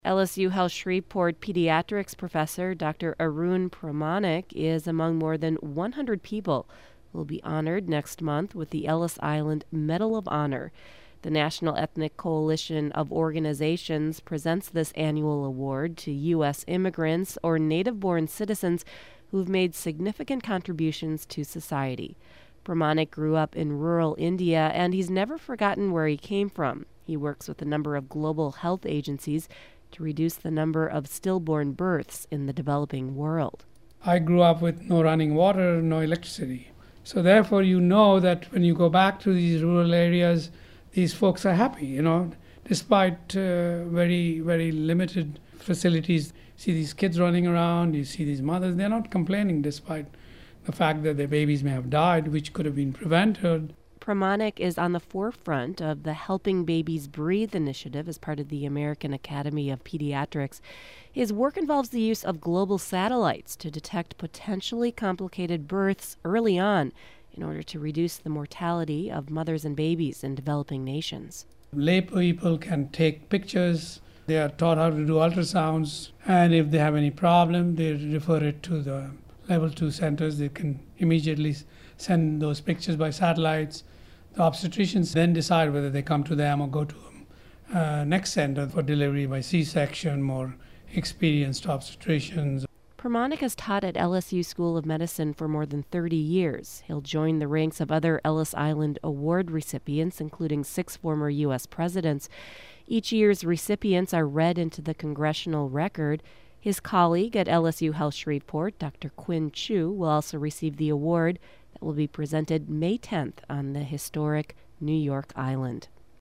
LSU Health Shreveport pediatrics professor Dr. Arun Pramanik is among more than 100 people who will be honored next month with the Ellis Island Medal of Honor. The National Ethnic Coalition of Organizations presents this annual award to U.S. immigrants or native-born citizens who've made significant contributions to society. Pramanik grew up in rural India, and he's never forgotten where he came from. He works with a number of global health agencies to reduce the number of stillborn births in the developing world. I grew up with no running water, no electricity. So therefore, you know that when you go back to these rural areas, these folks are happy, despite very, very limited facilities. See these kids running around, you see these mothers, they're not complaining despite the fact that their babies may have died, which could have been prevented. Pramanik is on the forefront of the Helping Babies Breathe initiative as part of the American Academy of Pediatrics. His work involves the use of global satellites to detect potentially complicated births early on in order to reduce the mortality of mothers and babies in developing nations. Lay people can take pictures. They are taught how to do ultrasounds, and if they have any problem, they refer it to the level 2 centers. They can immediately send those pictures by satellites. The obstetricians then decide whether they come to them or go to a next center for delivery by C-section, more experienced obstetricians. Pramanik has taught at LSU School of Medicine for more than 30 years. He'll join the ranks of other Ellis Island Award recipients, including 6 former U.S. presidents. Each year's recipients are read into the congressional record. His colleague at LSU Health Shreveport, Dr. Quinn Chu, will also receive the award that will be presented May 10th on the historic New York Island.